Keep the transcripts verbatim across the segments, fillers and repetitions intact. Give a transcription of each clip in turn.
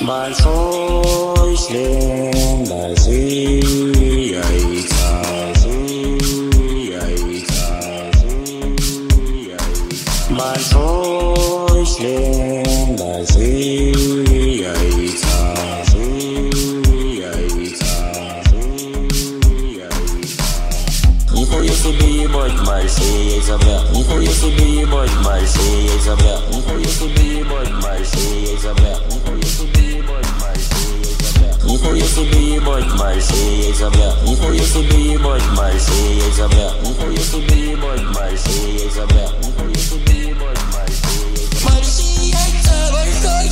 Mas foste linda, zia ita, zia ita, zia ita. Mas foste linda, zia ita, zia ita, zia ita. Me conheço B-boy, Marcia Isabel. Me conheço B-boy, Marcia Isabel. Me conheço B-boy, Marcia Isabel. Me conheço B-boy, Marcia Isabel. Me conheço B-boy, Marcia Isabel. Me conheço B-boy, Marcia Isabel. Me conheço B-boy, Marcia Isabel. Me conheço B-boy, Marcia Isabel. Marcia Isabel,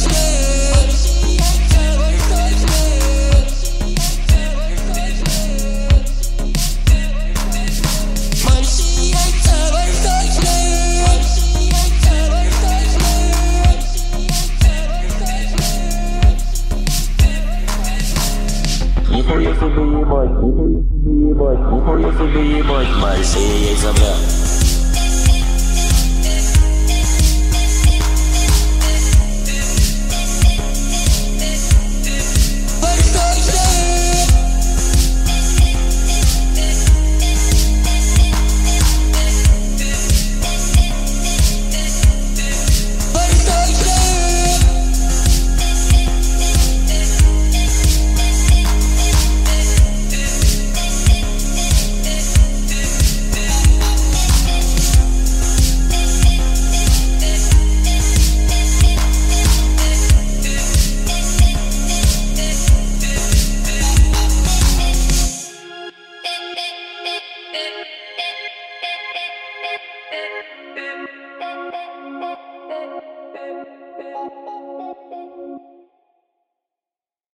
me conheço B-boy, me conheço B-boy, me conheço B-boy, Marcia Isabel.